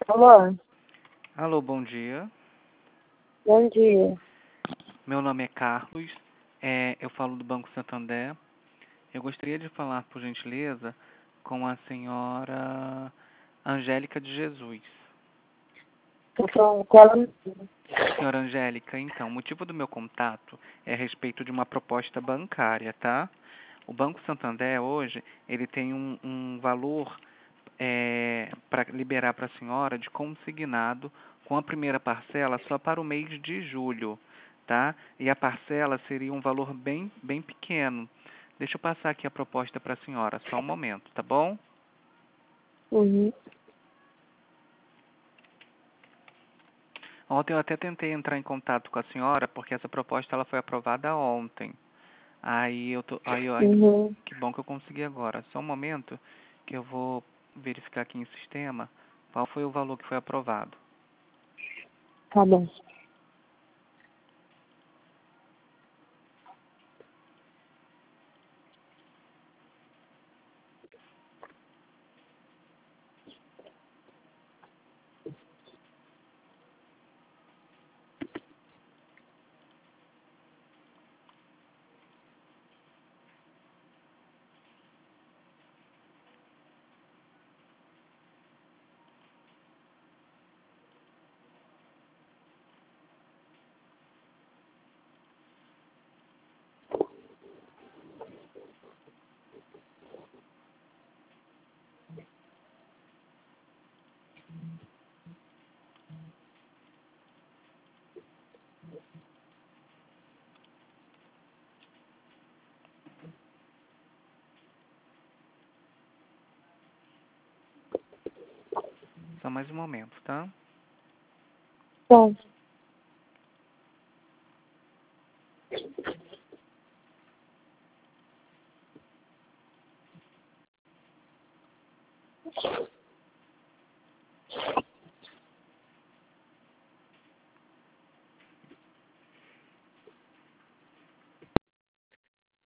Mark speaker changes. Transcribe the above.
Speaker 1: Alô,
Speaker 2: Alô, bom dia.
Speaker 1: bom dia.
Speaker 2: Meu nome é Carlos. Eu falo do Banco Santander. Eu gostaria de falar, por gentileza, com a senhora Angélica de Jesus.
Speaker 1: Tô falando com ela.
Speaker 2: Senhora Angélica, então, o motivo do meu contato é a respeito de uma proposta bancária, tá? O Banco Santander, hoje, ele tem um valor para liberar para a senhora de consignado com a primeira parcela só para o mês de julho, tá? E a parcela seria um valor bem pequeno. Deixa eu passar aqui a proposta para a senhora, só um momento, tá bom?
Speaker 1: Uhum.
Speaker 2: Ontem eu até tentei entrar em contato com a senhora, porque essa proposta ela foi aprovada ontem.
Speaker 1: Uhum.
Speaker 2: Que bom que eu consegui agora. Só um momento que eu vou verificar aqui em sistema qual foi o valor que foi aprovado.
Speaker 1: Tá bom.
Speaker 2: Só mais um momento, tá?
Speaker 1: Bom,